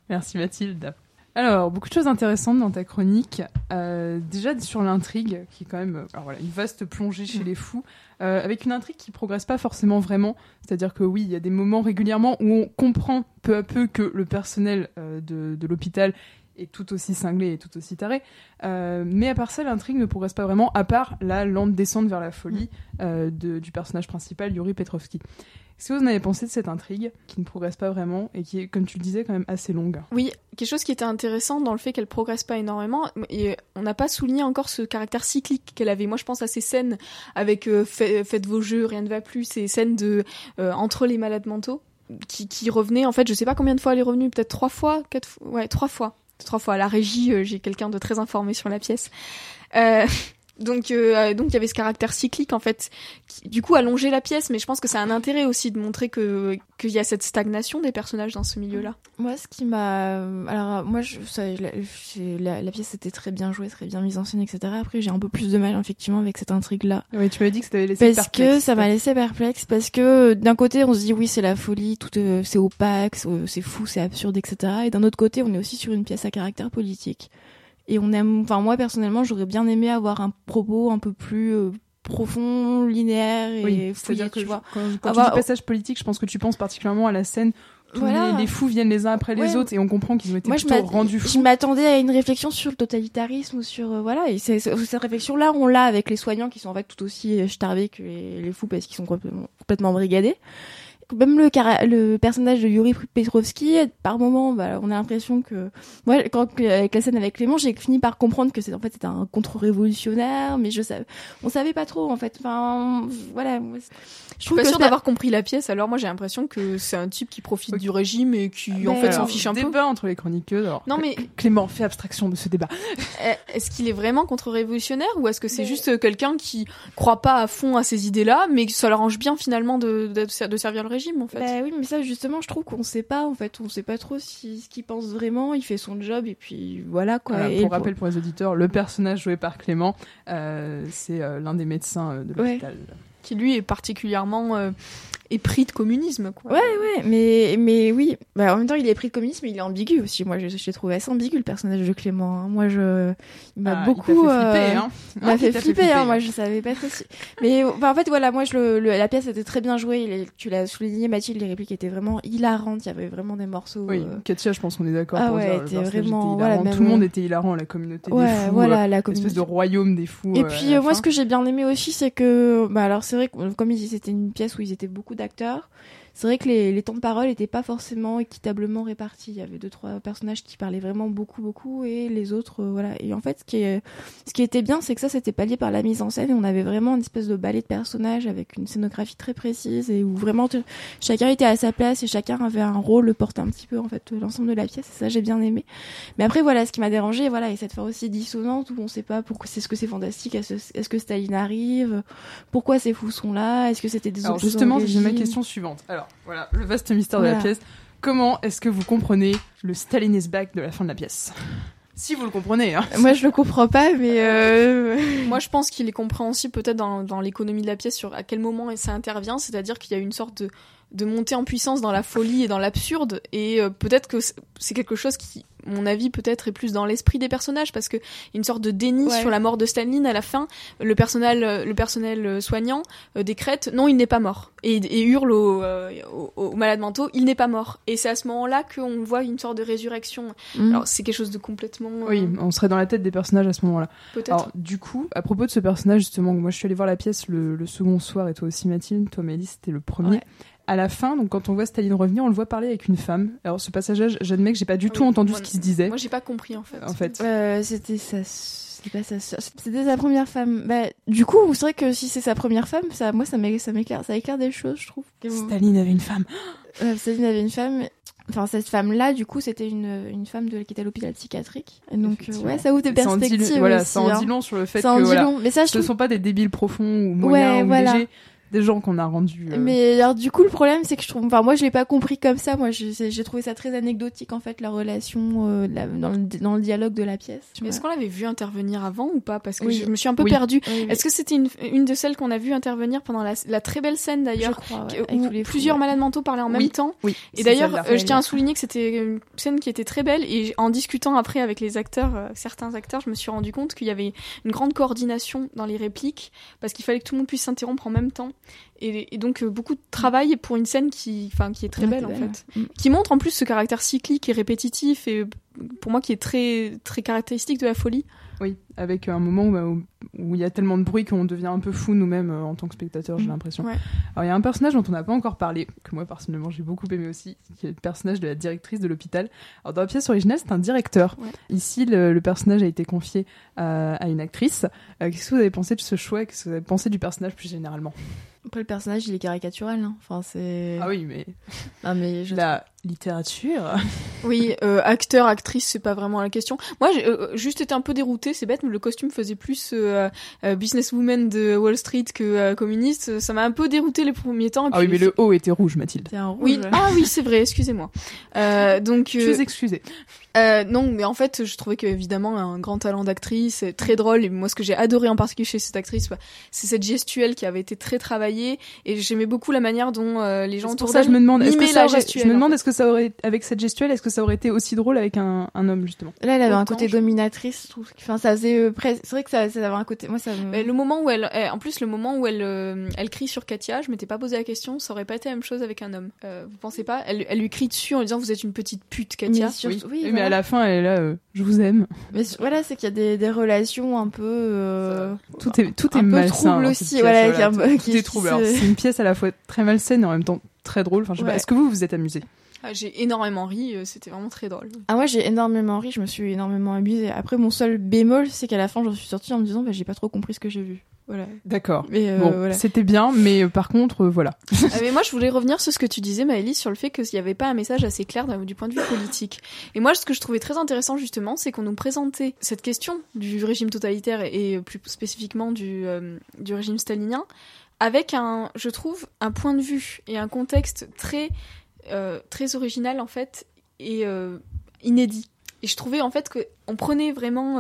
Merci Mathilde. Alors, beaucoup de choses intéressantes dans ta chronique. Déjà sur l'intrigue, qui est quand même une vaste plongée chez les fous, avec une intrigue qui progresse pas forcément vraiment. C'est-à-dire que oui, il y a des moments régulièrement où on comprend peu à peu que le personnel de l'hôpital est tout aussi cinglé et tout aussi taré. Mais à part ça, l'intrigue ne progresse pas vraiment, à part la lente descente vers la folie du personnage principal, Yuri Petrovski. Qu'est-ce que vous en avez pensé de cette intrigue qui ne progresse pas vraiment et qui est, comme tu le disais, quand même assez longue? Oui, quelque chose qui était intéressant dans le fait qu'elle progresse pas énormément, et on n'a pas souligné encore ce caractère cyclique qu'elle avait. Moi, je pense à ces scènes avec faites vos jeux, rien ne va plus, ces scènes entre les malades mentaux qui revenaient. En fait, je sais pas combien de fois elle est revenue, peut-être 3 fois, 4 fois, ouais, 3 fois. 3 fois. À la régie, j'ai quelqu'un de très informé sur la pièce. Donc il y avait ce caractère cyclique en fait qui du coup allongeait la pièce, mais je pense que c'est un intérêt aussi de montrer qu'il y a cette stagnation des personnages dans ce milieu-là. Moi, ce qui m'a... Alors, moi, la pièce était très bien jouée, très bien mise en scène, etc. Après, j'ai un peu plus de mal, effectivement, avec cette intrigue-là. Oui, tu m'avais dit que ça t'avait laissé perplexe. Parce que ça m'a laissé perplexe, parce que d'un côté, on se dit, oui, c'est la folie, tout c'est opaque, c'est fou, c'est absurde, etc. Et d'un autre côté, on est aussi sur une pièce à caractère politique. Et moi, personnellement, j'aurais bien aimé avoir un propos un peu plus... profond, linéaire et oui, fouillé, c'est-à-dire que tu vois. Quand tu dis passage politique, je pense que tu penses particulièrement à la scène où les fous viennent les uns après les autres et on comprend qu'ils ont été plutôt rendus fous. Je m'attendais à une réflexion sur le totalitarisme ou sur et cette réflexion-là, on l'a avec les soignants qui sont en fait tout aussi starbés que les fous parce qu'ils sont complètement brigadés. Même le personnage de Yuri Petrovski, par moment, on a l'impression que moi, avec la scène avec Clément, j'ai fini par comprendre que c'était un contre-révolutionnaire, mais on savait pas trop en fait. Enfin, voilà. Je suis pas sûre d'avoir compris la pièce. Alors moi, j'ai l'impression que c'est un type qui profite du régime et qui en fait s'en fiche un peu. Débat entre les chroniqueuses. Alors, non mais Clément fait abstraction de ce débat. Est-ce qu'il est vraiment contre-révolutionnaire ou est-ce que c'est juste quelqu'un qui croit pas à fond à ces idées-là, mais que ça l'arrange bien finalement de servir le régime en fait? Bah oui, mais ça justement, je trouve qu'on sait pas en fait, on sait pas trop ce qu'il pense vraiment. Il fait son job et puis voilà quoi. Voilà, pour rappel pour les auditeurs, le personnage joué par Clément, c'est l'un des médecins de l'hôpital. Ouais. Qui lui est particulièrement épris de communisme, quoi. Ouais, mais oui. En même temps, il est épris de communisme, mais il est ambigu aussi. Moi, j'ai trouvé assez ambigu le personnage de Clément. Hein. Moi, il m'a beaucoup. Il m'a fait flipper, hein. Moi, je savais pas trop si. Mais en fait, voilà, moi, la pièce était très bien jouée. Tu l'as souligné, Mathilde, les répliques étaient vraiment hilarantes. Il y avait vraiment des morceaux. Oui, Katia, je pense qu'on est d'accord. Ah pour ouais, dire, était vraiment. Voilà, tout le monde était hilarant, la communauté des fous. Voilà, la communauté. Espèce de royaume des fous. Et puis, moi, ce que j'ai bien aimé aussi, c'est que, alors, c'est vrai que, comme c'était une pièce où ils étaient beaucoup d'acteurs, c'est vrai que les temps de parole n'étaient pas forcément équitablement répartis. Il y avait 2-3 personnages qui parlaient vraiment beaucoup et les autres, voilà. Et en fait, ce qui était bien, c'est que ça, c'était pallié par la mise en scène et on avait vraiment une espèce de ballet de personnages avec une scénographie très précise et où vraiment chacun était à sa place et chacun avait un rôle, portait un petit peu, en fait, l'ensemble de la pièce. Et ça, j'ai bien aimé. Mais après, voilà, ce qui m'a dérangé, voilà, et cette fois aussi dissonante où on sait pas pourquoi c'est ce que c'est fantastique, est-ce que Staline arrive, pourquoi ces fous sont là, est-ce que c'était des opposants. Alors justement, j'ai ma question suivante. Alors, voilà, le vaste mystère de la pièce. Comment est-ce que vous comprenez le Staline is back de la fin de la pièce? Si vous le comprenez, hein. Moi, je le comprends pas, mais moi, je pense qu'il est compréhensible peut-être dans l'économie de la pièce sur à quel moment ça intervient, c'est-à-dire qu'il y a une sorte de montée en puissance dans la folie et dans l'absurde, et peut-être que c'est quelque chose qui, à mon avis, peut-être est plus dans l'esprit des personnages, parce que une sorte de déni sur la mort de Staline à la fin, le personnel soignant décrète non, il n'est pas mort, et hurle aux malades mentaux, il n'est pas mort, et c'est à ce moment-là qu'on voit une sorte de résurrection. Alors c'est quelque chose de complètement oui, on serait dans la tête des personnages à ce moment-là. Peut-être. Alors du coup, à propos de ce personnage, justement, moi je suis allée voir la pièce le second soir, et toi aussi Mathilde, toi Mélisse, c'était le premier. À la fin, donc quand on voit Staline revenir, on le voit parler avec une femme. Alors ce passage-là, j'admets que j'ai pas du tout entendu ce qui se disait. Moi j'ai pas compris en fait. C'était c'était sa première femme. Du coup, c'est vrai que si c'est sa première femme, ça éclaire des choses, je trouve. Staline avait une femme. Staline avait une femme. Enfin, cette femme-là, du coup, c'était une femme qui était à l'hôpital psychiatrique. Et donc, ça ouvre des perspectives. Ça en dit long sur le fait que mais ça, ce ne sont pas des débiles profonds ou moyens ou légers. des gens qu'on a rendus. Mais alors du coup le problème c'est que je trouve, enfin moi je l'ai pas compris comme ça. Moi j'ai trouvé ça très anecdotique en fait la relation dans le dialogue de la pièce. Est-ce qu'on l'avait vu intervenir avant ou pas? Parce que Oui. je me suis un peu Oui. perdue. Oui. Est-ce que c'était une de celles qu'on a vu intervenir pendant la très belle scène d'ailleurs, Je crois, ouais, où avec tous les fous, plusieurs ouais. malades mentaux parlaient en Oui. même temps? Oui. Et c'est d'ailleurs, celle-là. je tiens à souligner que c'était une scène qui était très belle, et en discutant après avec les acteurs, certains acteurs, je me suis rendu compte qu'il y avait une grande coordination dans les répliques, parce qu'il fallait que tout le monde puisse s'interrompre en même temps. Et donc beaucoup de travail pour une scène qui est très Ouais, belle c'est en belle, fait, ouais. qui montre en plus ce caractère cyclique et répétitif, et pour moi qui est très très caractéristique de la folie. Oui, avec un moment où il y a tellement de bruit qu'on devient un peu fou nous-mêmes en tant que spectateur, j'ai l'impression. Ouais. Alors il y a un personnage dont on n'a pas encore parlé, que moi personnellement j'ai beaucoup aimé aussi, qui est le personnage de la directrice de l'hôpital. Alors dans la pièce originale, c'est un directeur. Ouais. Ici, le personnage a été confié à une actrice. Qu'est-ce que vous avez pensé de ce choix et qu'est-ce que vous avez pensé du personnage plus généralement? Après le personnage il est caricatural, hein. Enfin c'est. Ah oui, mais Non mais je. la littérature... Oui, acteur, actrice, c'est pas vraiment la question. Moi, j'ai juste été un peu déroutée, c'est bête, mais le costume faisait plus businesswoman de Wall Street que communiste. Ça m'a un peu dérouté les premiers temps. Et Ah oui, puis- mais le haut était rouge, Mathilde. C'est un rouge. Oui, ah oui, c'est vrai, excusez-moi. Donc, Je suis excusée. non, mais en fait, je trouvais qu'évidemment, un grand talent d'actrice, très drôle, et moi, ce que j'ai adoré en particulier chez cette actrice, c'est cette gestuelle qui avait été très travaillée, et j'aimais beaucoup la manière dont les gens C'est autour pour ça que d'elle je me demande, est-ce que mimaient ça la aurait, gestuelle. je me demande en fait. est-ce que ça aurait, avec cette gestuelle, est-ce que ça aurait été aussi drôle avec un homme, justement? Là elle avait un Autant, côté je- dominatrice, je trouve. Enfin ça faisait c'est vrai que ça avait un côté. Moi ça me. Mais le moment où en plus, le moment où elle crie sur Katia, je m'étais pas posé la question, ça aurait pas été la même chose avec un homme. Vous pensez pas? Elle lui crie dessus en lui disant vous êtes une petite pute, Katia. Mais surtout- oui, mais voilà. à la fin, elle est là, je vous aime. Voilà, c'est qu'il y a des relations un peu. Tout est un peu malsain. trouble dans aussi, cette pièce, voilà, voilà, qui est un peu- tout qui- est trouble. qui Alors, se- c'est une pièce à la fois très malsaine et en même temps très drôle. Enfin, je sais pas. Ouais. Est-ce que vous vous êtes amusé? Ah, j'ai énormément ri, c'était vraiment très drôle. Ah moi j'ai énormément ri, je me suis énormément amusée. Après mon seul bémol c'est qu'à la fin j'en suis sortie en me disant bah j'ai pas trop compris ce que j'ai vu. Voilà. D'accord. Mais Bon, voilà. c'était bien, mais par contre, voilà. Mais moi, je voulais revenir sur ce que tu disais, Maëlys, sur le fait qu'il n'y avait pas un message assez clair du point de vue politique. Et moi, ce que je trouvais très intéressant, justement, c'est qu'on nous présentait cette question du régime totalitaire et plus spécifiquement du régime stalinien avec je trouve, un point de vue et un contexte très original, en fait, et inédit. Et je trouvais, en fait, qu'on prenait vraiment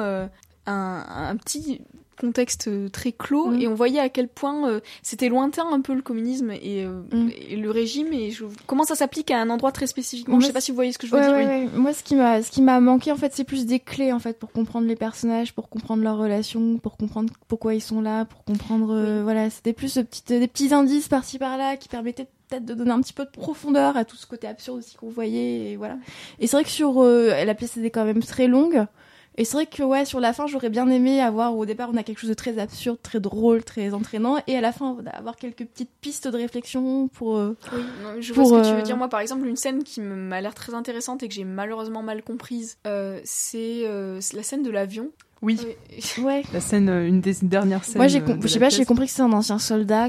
un petit contexte très clos et on voyait à quel point c'était lointain un peu le communisme et le régime et comment ça s'applique à un endroit très spécifiquement. Je sais pas si vous voyez ce que je veux dire. Ouais. Moi ce qui m'a manqué en fait c'est plus des clés en fait pour comprendre les personnages, pour comprendre leurs relations, pour comprendre pourquoi ils sont là, pour comprendre voilà, c'était plus des petits indices par-ci par-là qui permettaient peut-être de donner un petit peu de profondeur à tout ce côté absurde aussi qu'on voyait et voilà. Et c'est vrai que sur la pièce était quand même très longue. Et c'est vrai que sur la fin, j'aurais bien aimé avoir, au départ, on a quelque chose de très absurde, très drôle, très entraînant, et à la fin, avoir quelques petites pistes de réflexion pour... Oui, non, je vois ce que tu veux dire. Moi, par exemple, une scène qui m'a l'air très intéressante et que j'ai malheureusement mal comprise, c'est la scène de l'avion. Oui. Ouais. La scène, une des dernières scènes. Moi, de la je sais pas, pièce. j'ai compris que c'est un ancien soldat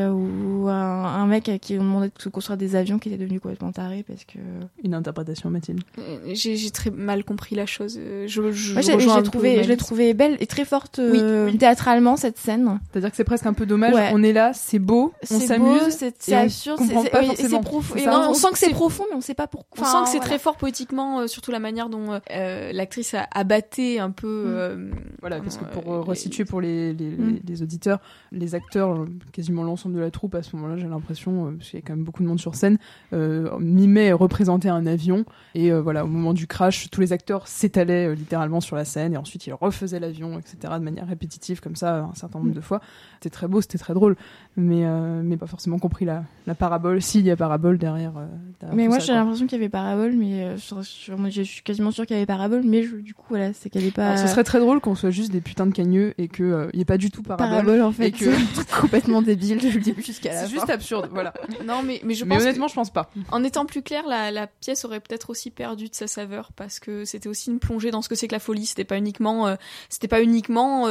ou un mec à qui on demandait de construire des avions qui était devenu complètement taré parce que... Une interprétation, Mathilde. J'ai très mal compris la chose. Moi, je l'ai trouvé belle et très forte théâtralement, cette scène. C'est-à-dire que c'est presque un peu dommage. Ouais. On est là, c'est beau, on s'amuse. C'est absurde, c'est profond. Et on sent que c'est profond, mais on sait pas pourquoi. On sent que c'est très fort poétiquement, surtout la manière dont l'actrice a abatté un peu... Voilà, parce que pour resituer pour les auditeurs, les acteurs, quasiment l'ensemble de la troupe à ce moment-là, j'ai l'impression, parce qu'il y a quand même beaucoup de monde sur scène, mimaient et représentaient un avion. Et voilà, au moment du crash, tous les acteurs s'étalaient littéralement sur la scène et ensuite ils refaisaient l'avion, etc. de manière répétitive comme ça un certain nombre de fois. C'était très beau, c'était très drôle, mais pas forcément compris la parabole, s'il y a parabole derrière mais moi ça, j'ai l'impression qu'il y avait parabole, mais je suis quasiment sûre qu'il y avait parabole, mais du coup voilà, c'est qu'elle est pas... Alors, ce serait très drôle qu'on soit juste des putins de cagneux et qu'il n'y ait pas du tout parabole en fait, et que... c'est complètement débile du début jusqu'à la fin. C'est juste absurde, voilà. Non, mais je Mais pense honnêtement, je pense pas. En étant plus clair, la pièce aurait peut-être aussi perdu de sa saveur parce que c'était aussi une plongée dans ce que c'est que la folie. C'était pas uniquement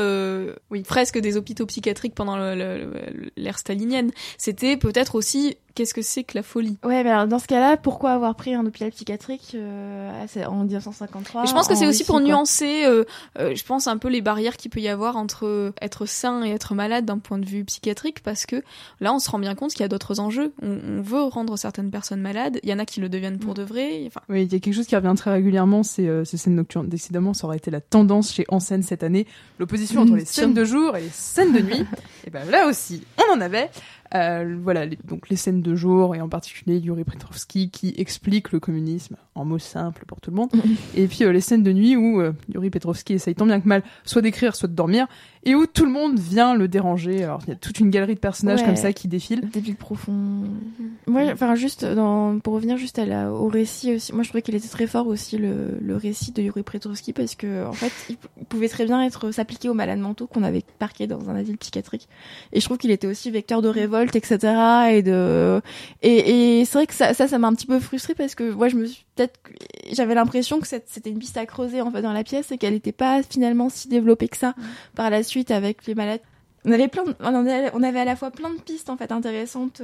fresque des hôpitaux psychiatriques pendant l'ère stalinienne. C'était peut-être aussi qu'est-ce que c'est que la folie. Ouais, mais alors dans ce cas-là, pourquoi avoir pris un hôpital psychiatrique en 1953 Et je pense que c'est aussi Russie, pour quoi. nuancer, je pense un peu les barrières qu'il peut y avoir entre être sain et être malade d'un point de vue psychiatrique, parce que là on se rend bien compte qu'il y a d'autres enjeux. On veut rendre certaines personnes malades, il y en a qui le deviennent pour de vrai. Enfin, Oui, il y a quelque chose qui revient très régulièrement, c'est ces scènes nocturnes. Décidément, ça aurait été la tendance chez En Scène cette année, l'opposition entre les scènes de jour et les scènes de nuit. Et ben là aussi, on en avait. Voilà, donc les scènes de jour, et en particulier Yuri Petrovsky qui explique le communisme en mots simples pour tout le monde. Et puis les scènes de nuit où Yuri Petrovsky essaye tant bien que mal soit d'écrire, soit de dormir, et où tout le monde vient le déranger. Alors il y a toute une galerie de personnages comme ça qui défilent. Débile profond. Moi, enfin juste pour revenir juste au récit aussi. Moi, je trouvais qu'il était très fort aussi le récit de Yuri Petrovsky, parce que en fait, il pouvait très bien s'appliquer aux malades mentaux qu'on avait parqués dans un asile psychiatrique. Et je trouve qu'il était aussi vecteur de révolte, etc. Et c'est vrai que ça m'a un petit peu frustrée, parce que moi, j'avais l'impression que c'était une piste à creuser en fait dans la pièce, et qu'elle n'était pas finalement si développée que ça par la suite avec les malades. On avait à la fois plein de pistes en fait intéressantes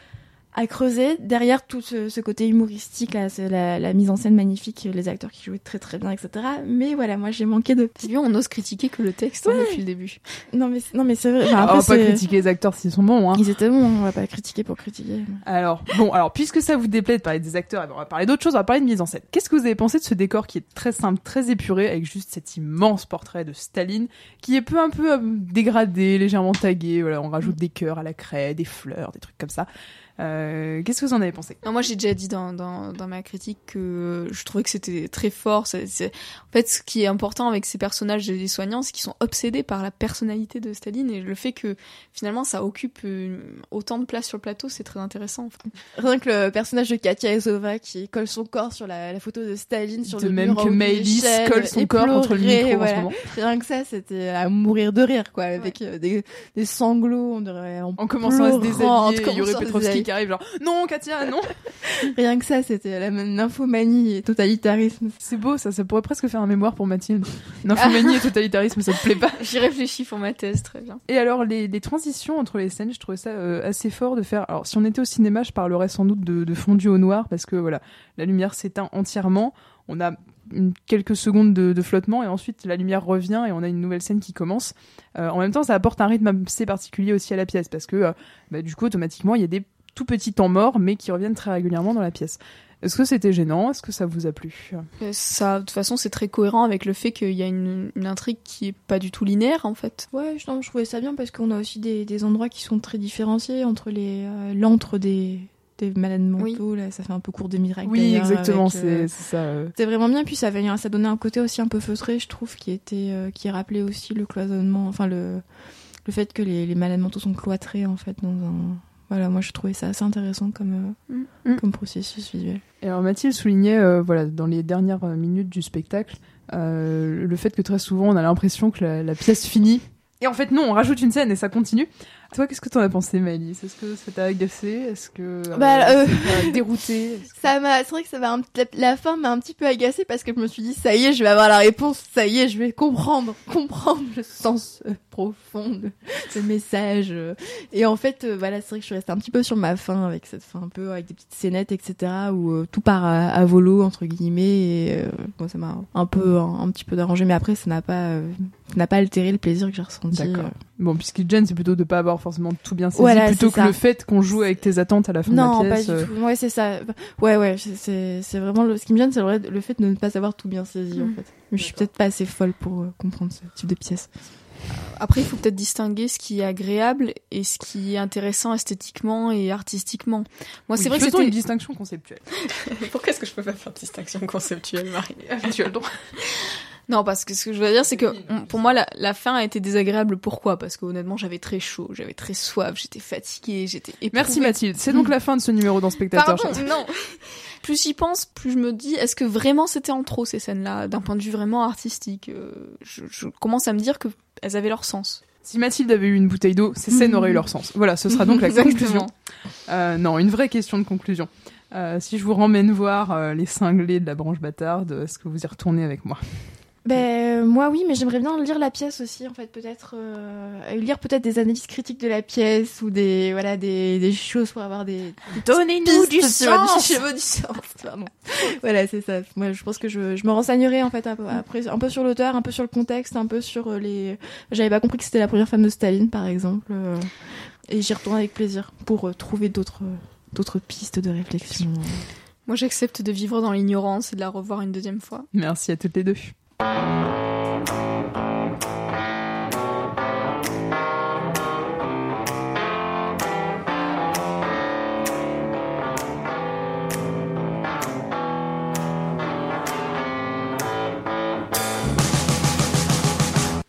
à creuser derrière tout ce côté humoristique là, c'est la mise en scène magnifique, les acteurs qui jouaient très très bien, etc. Mais voilà, moi j'ai manqué de. c'est bien, on ose critiquer que le texte depuis le début. Non mais c'est vrai. Enfin, On va pas critiquer les acteurs s'ils sont bons, hein. Ils étaient bons, on va pas critiquer pour critiquer. Alors puisque ça vous déplaît de parler des acteurs, on va parler d'autre chose, on va parler de mise en scène. Qu'est-ce que vous avez pensé de ce décor qui est très simple, très épuré, avec juste cet immense portrait de Staline, qui est peu un peu dégradé, légèrement tagué, voilà, on rajoute des cœurs à la craie, des fleurs, des trucs comme ça. Qu'est-ce que vous en avez pensé? Non, moi j'ai déjà dit dans ma critique que je trouvais que c'était très fort. En fait, ce qui est important avec ces personnages des soignants, c'est qu'ils sont obsédés par la personnalité de Staline, et le fait que finalement ça occupe autant de place sur le plateau, c'est très intéressant. Rien que le personnage de Katia Ezova qui colle son corps sur la photo de Staline sur le mur. De même que Maëlys colle son corps contre le micro en ce moment. Rien que ça, c'était à mourir de rire, quoi, avec des sanglots, en commençant à se déshabiller, Yuri Petrovsky qui arrive genre non Katia non. Rien que ça, c'était la même nymphomanie et totalitarisme. C'est beau ça pourrait presque faire un mémoire pour Mathilde. Nymphomanie et totalitarisme, ça te plaît pas? J'y réfléchis pour ma thèse, très bien. Et alors les transitions entre les scènes, je trouvais ça assez fort de faire. Alors si on était au cinéma, je parlerais sans doute de fondu au noir, parce que voilà, la lumière s'éteint entièrement, on a quelques secondes de flottement, et ensuite la lumière revient et on a une nouvelle scène qui commence. En même temps, ça apporte un rythme assez particulier aussi à la pièce, parce que du coup automatiquement il y a des tout petits temps morts, mais qui reviennent très régulièrement dans la pièce. Est-ce que c'était gênant? Est-ce que ça vous a plu? Ça, de toute façon, c'est très cohérent avec le fait qu'il y a une intrigue qui est pas du tout linéaire, en fait. Ouais, je trouvais ça bien, parce qu'on a aussi des endroits qui sont très différenciés entre l'antre des malades mentaux, oui. Là, ça fait un peu cours des miracles. Oui, exactement, c'est ça. C'était vraiment bien, puis ça donnait un côté aussi un peu feutré, je trouve, qui rappelait aussi le cloisonnement, enfin le fait que les malades mentaux sont cloîtrés, en fait, dans un... Voilà, moi je trouvais ça assez intéressant comme processus visuel. Et alors Mathilde soulignait, dans les dernières minutes du spectacle, le fait que très souvent on a l'impression que la pièce finit, et en fait non, on rajoute une scène et ça continue. Toi, qu'est-ce que t'en as pensé, Maëlys? Est-ce que ça t'a agacé? Est-ce que ça t'a dérouté? C'est vrai que la fin m'a un petit peu agacée, parce que je me suis dit, ça y est, je vais avoir la réponse, ça y est, je vais comprendre le sens profond de message. Et en fait, c'est vrai que je suis restée un petit peu sur ma fin, avec cette fin un peu, avec des petites scénettes, etc., où tout part à volo, entre guillemets, et ça m'a un petit peu dérangé, mais après, ça n'a pas altéré le plaisir que j'ai ressenti. D'accord. Bon, puis ce qui te gêne, c'est plutôt de pas avoir forcément tout bien saisi, plutôt que le fait qu'on joue avec tes attentes à la fin de la pièce. Non, pas du tout. Ouais, c'est ça. Ouais, c'est vraiment ce qui me gêne, c'est le fait de ne pas savoir tout bien saisi, en fait. Mais je suis peut-être pas assez folle pour comprendre ce type de pièce. Après, il faut peut-être distinguer ce qui est agréable et ce qui est intéressant esthétiquement et artistiquement. Moi, c'est vrai que c'était une distinction conceptuelle. Pourquoi est-ce que je peux pas faire de distinction conceptuelle, Marie? Tu as le droit. Non, parce que ce que je veux dire, c'est que pour moi, la fin a été désagréable. Pourquoi? Parce que honnêtement, j'avais très chaud, j'avais très soif, j'étais fatiguée, j'étais éprouvée. Merci Mathilde. C'est donc la fin de ce numéro dans Spectateur. Pardon, non. Plus j'y pense, plus je me dis, est-ce que vraiment c'était en trop, ces scènes-là, d'un point de vue vraiment artistique? Je commence à me dire que elles avaient leur sens. Si Mathilde avait eu une bouteille d'eau, ces scènes auraient eu leur sens. Voilà, ce sera donc la conclusion. Non, une vraie question de conclusion. Si je vous ramène voir les cinglés de la branche bâtarde, est-ce que vous y retournez avec moi? Moi oui, mais j'aimerais bien lire la pièce aussi, en fait, peut-être lire peut-être des analyses critiques de la pièce ou des choses pour avoir des donnez-nous du sens. Cheveux du sens. Pardon. Voilà, c'est ça. Moi, je pense que je me renseignerai en fait après un peu sur l'auteur, un peu sur le contexte, un peu sur J'avais pas compris que c'était la première femme de Staline, par exemple, et j'y retourne avec plaisir pour trouver d'autres pistes de réflexion. Moi, j'accepte de vivre dans l'ignorance et de la revoir une deuxième fois. Merci à toutes les deux.